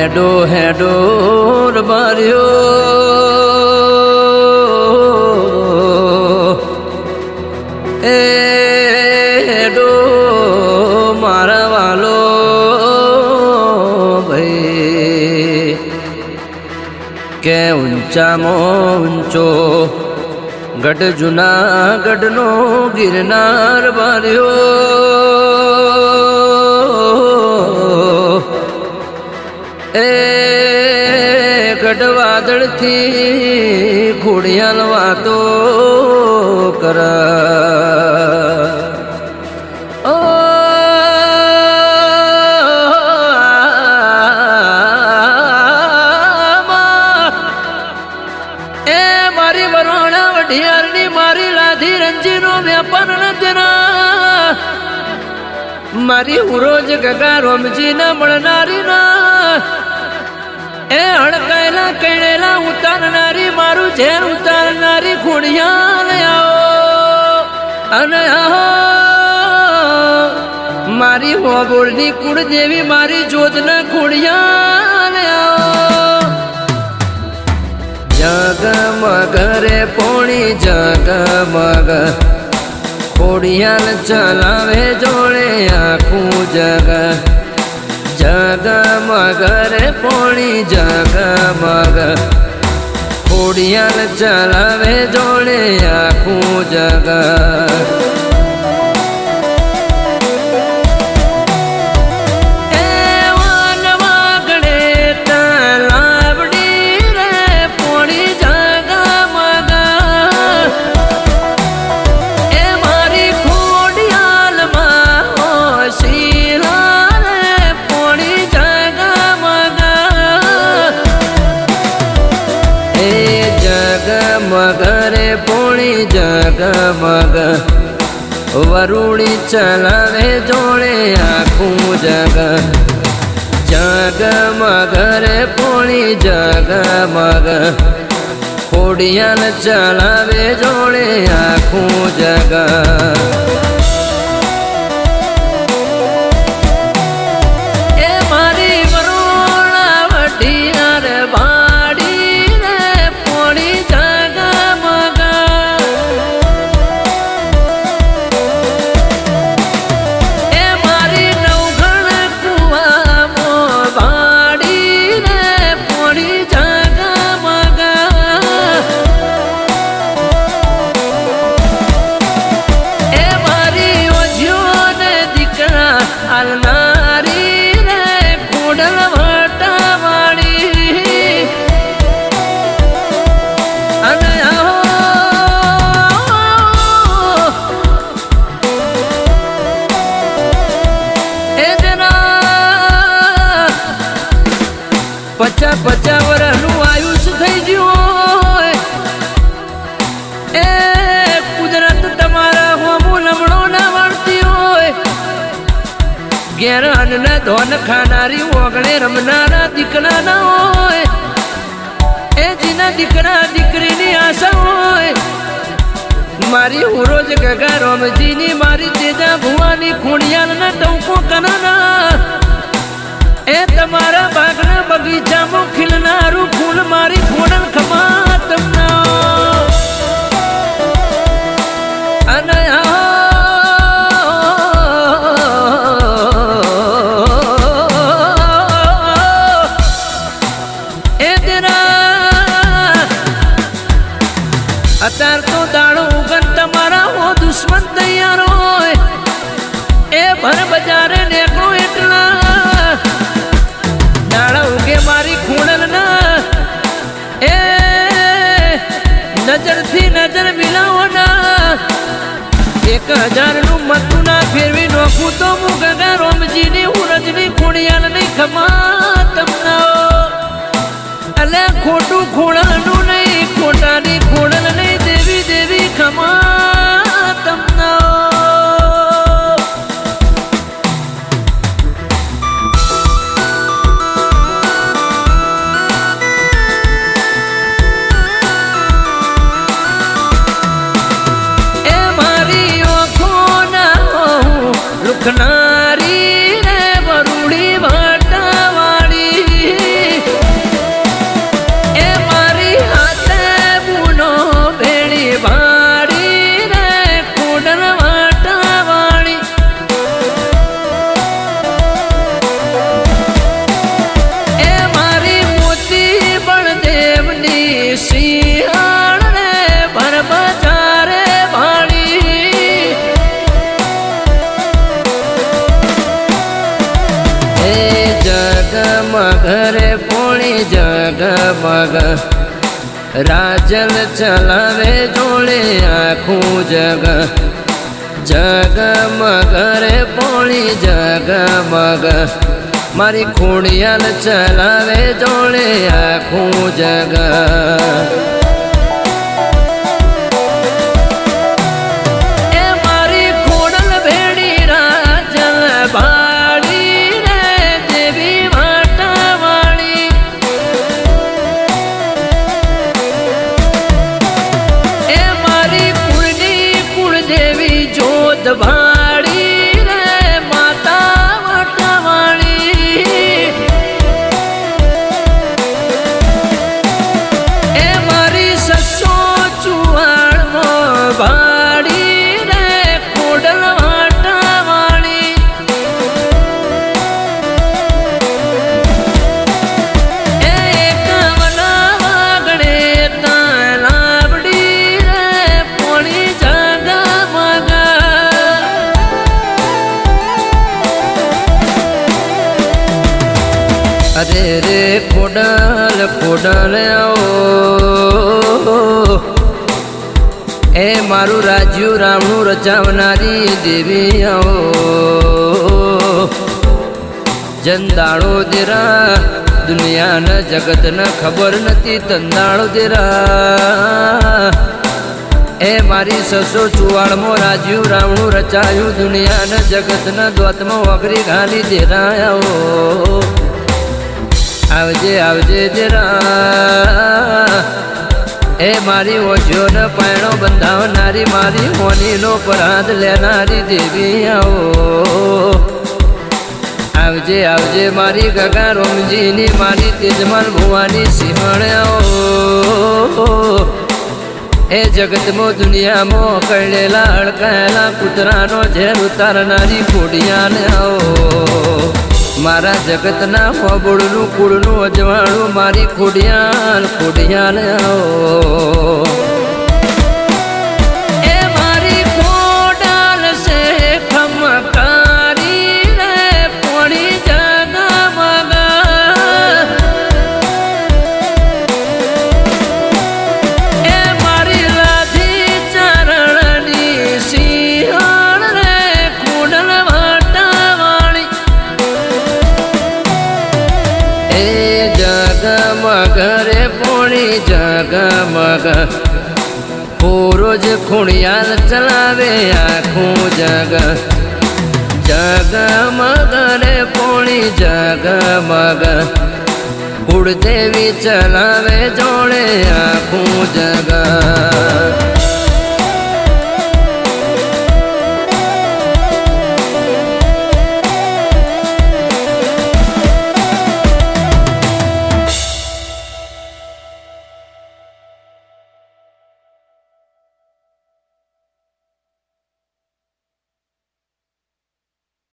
હેડો હેડો રબાર્યો એ હેડો મારા વાલો ભાઈ કે ઊંચામાં ઊંચો ગઢ જુનાગઢનો ગિરનાર બાર્યો એ ગઢ વાદળથી ખોડિયાલ વાતો કર મારી વરોણા વઢિયારની મારી લાધી રંજીનો વેપાર નદના મારી ઉરોજ ગગા રોમજી ના મળનારી ના એ હડકાયેલા કણેલા ઉતારનારી મારું ઝેર ઉતારનારી ખોડિયાલ આવો અને આહો મારી હોબોળની કુળદેવી મારી જોતના ખોડિયાલ આવો જગમગ રે પોણી જગમગ ખોડિયાલ ચલાવે જોડે આખું જગ જગમગ રે પોણી જગમગ ખોડિયાલ ચલાવે જોડે આખું જગ મગરે પોણી જગમગ વરુણી ચલાવે જોડે આખું જગ જગમગ રે પોણી જગમગ ખોડિયાલ ચલાવે જોડે આખું જગ પચા વર્ષનું આયુષ થઈ ગયું એ કુદરત તમારા હોમું લમણો ના વાળતી હોય ઘેર અન્ન ધોન ખાનારી ઓગણે રમનારા દીકરા ના હોય એ જીના દીકરા દીકરીની આશા હોય મારી ઉરોજ ગગા રોમજીની મારી તેજા ભુવાની ખોડિયાલ ના ટંકો કનાના એ તમારા બાગના બગીચામાં ખીલનારું ફૂલ મારી ખોડલ ખમા તમના અને એ તેરા અત્યાર તો દાડો ઉગન તમારા હો દુશ્મન તૈયાર હોય એ ભર બજારે નેકળો એટલા મારી ખોડલ ના એ નજર થી નજર મિલાવો ના 1000 નું મતું ના ફેરવી નોખું તો હું ગગા રોમજી ની ઉરજની ખોડિયાલ ની ખમા તમના અલે ખોટું ખોડલનું નહીં ખોટાની ખોડલ નહીં દેવી દેવી ખમા તમના લખનારી રે વરુડી વાટાવાળી જગમગ રાજલ ચલાવે જોડે આખું જગ જગમગ રે પોણી જગમગ મારી ખોડિયાલ ચલાવે જોડે આખું જગ ભાડી રે માતા વટવાળી એ મારી સસો ચુવાડમાં ભાડી રે ખોડલ વાટાવાળી એ એકવના વાગડે તાલાવડી રે પોણી જગમગ અરે રે ખોડલ ખોડલ આવો એ મારું રાજ્યું રામનું રચાવનારી દેવી આવો જનદાળો દેરા દુનિયાના જગતને ખબર નથી તંદાળો દેરા એ મારી સસો ચુવાડમાં રાજ્યું રામનું રચાયું દુનિયાના જગતના દ્વતમાં વગરી ઘાલી દેરા આવો આવજે આવજે જરા એ મારી ઓછો ને પાયણો બંધાવનારી મારી મોનીનો પરાદ લેનારી દેવી આવો આવજે આવજે મારી ગગા રોમજીની મારી તેજમાલ ભુવાની સિંહણ આવો એ જગતમાં દુનિયામાં કળેલા અડકાયેલા કૂતરાનો ઝેર ઉતારનારી ખોડિયાને આવો મારા જગતના ફબોળનું કુળનું અજવાળું મારી ખોડિયાલ ખોડિયાલ આવો એ મારી ખોડાલ છે ખમકારી રે પોણી જગમગ એ મારી લાધી ચરણની સિંહણ રે ખોડલ વાટાવાળી એ જગમગ રે પોણી જગમગ રોજ ખોડિયાલ ચલાવે આખું જગ જગમગ રે પોણી જગમગ કુળદેવી ચલાવે જોડે આખું જગ